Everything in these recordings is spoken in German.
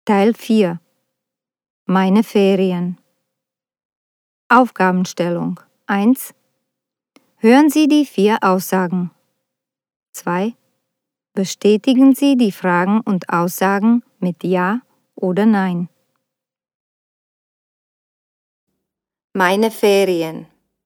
Teil 4. Meine Ferien. Aufgabenstellung 1. Hören Sie die 4 Aussagen. 2. Bestätigen Sie die Fragen und Aussagen mit Ja oder Nein. Meine Ferien.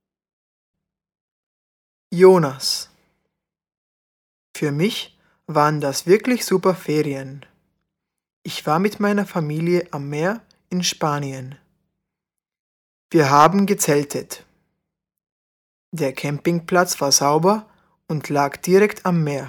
Jonas. Für mich waren das wirklich super Ferien. Ich war mit meiner Familie am Meer in Spanien. Wir haben gezeltet. Der Campingplatz war sauber und lag direkt am Meer.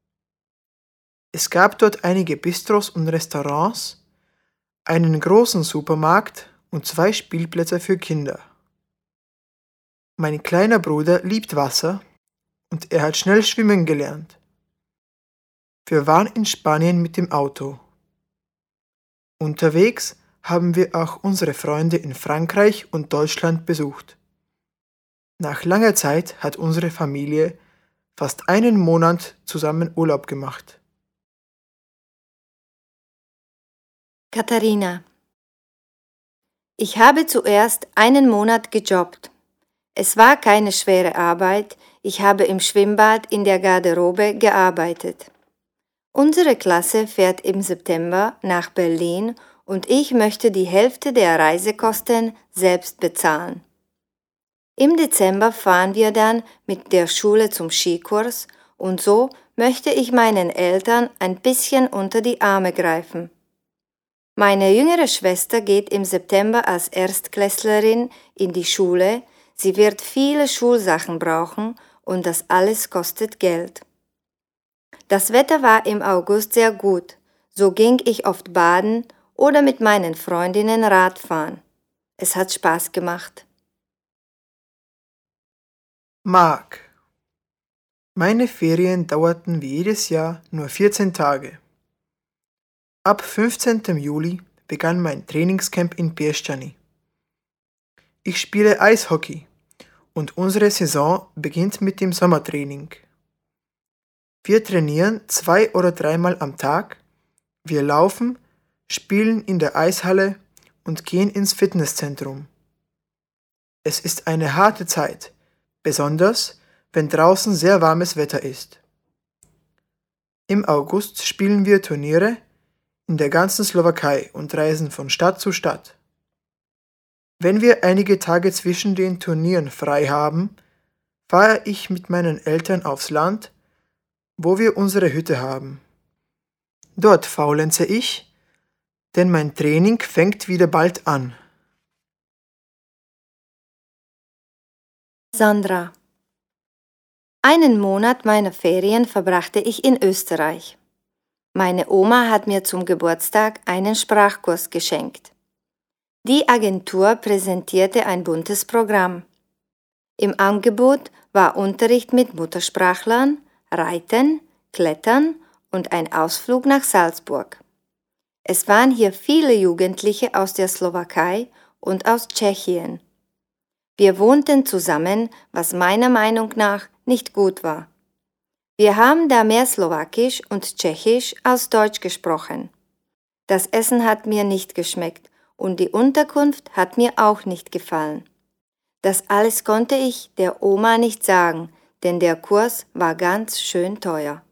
Es gab dort einige Bistros und Restaurants, einen großen Supermarkt und 2 Spielplätze für Kinder. Mein kleiner Bruder liebt Wasser und er hat schnell schwimmen gelernt. Wir waren in Spanien mit dem Auto. Unterwegs haben wir auch unsere Freunde in Frankreich und Deutschland besucht. Nach langer Zeit hat unsere Familie fast einen Monat zusammen Urlaub gemacht. Katharina. Ich habe zuerst einen Monat gejobbt. Es war keine schwere Arbeit, ich habe im Schwimmbad in der Garderobe gearbeitet. Unsere Klasse fährt im September nach Berlin und ich möchte die Hälfte der Reisekosten selbst bezahlen. Im Dezember fahren wir dann mit der Schule zum Skikurs und so möchte ich meinen Eltern ein bisschen unter die Arme greifen. Meine jüngere Schwester geht im September als Erstklässlerin in die Schule, sie wird viele Schulsachen brauchen und das alles kostet Geld. Das Wetter war im August sehr gut, so ging ich oft baden oder mit meinen Freundinnen Radfahren. Es hat Spaß gemacht. Marc. Meine Ferien dauerten wie jedes Jahr nur 14 Tage. Ab 15. Juli begann mein Trainingscamp in Piešťany. Ich spiele Eishockey und unsere Saison beginnt mit dem Sommertraining. Wir trainieren 2 oder 3-mal am Tag, wir laufen, spielen in der Eishalle und gehen ins Fitnesszentrum. Es ist eine harte Zeit, besonders wenn draußen sehr warmes Wetter ist. Im August spielen wir Turniere in der ganzen Slowakei und reisen von Stadt zu Stadt. Wenn wir einige Tage zwischen den Turnieren frei haben, fahre ich mit meinen Eltern aufs Land, wo wir unsere Hütte haben. Dort faulenze ich, denn mein Training fängt wieder bald an. Sandra. Einen Monat meiner Ferien verbrachte ich in Österreich. Meine Oma hat mir zum Geburtstag einen Sprachkurs geschenkt. Die Agentur präsentierte ein buntes Programm. Im Angebot war Unterricht mit Muttersprachlern, Reiten, Klettern und ein Ausflug nach Salzburg. Es waren hier viele Jugendliche aus der Slowakei und aus Tschechien. Wir wohnten zusammen, was meiner Meinung nach nicht gut war. Wir haben da mehr Slowakisch und Tschechisch als Deutsch gesprochen. Das Essen hat mir nicht geschmeckt und die Unterkunft hat mir auch nicht gefallen. Das alles konnte ich der Oma nicht sagen, denn der Kurs war ganz schön teuer.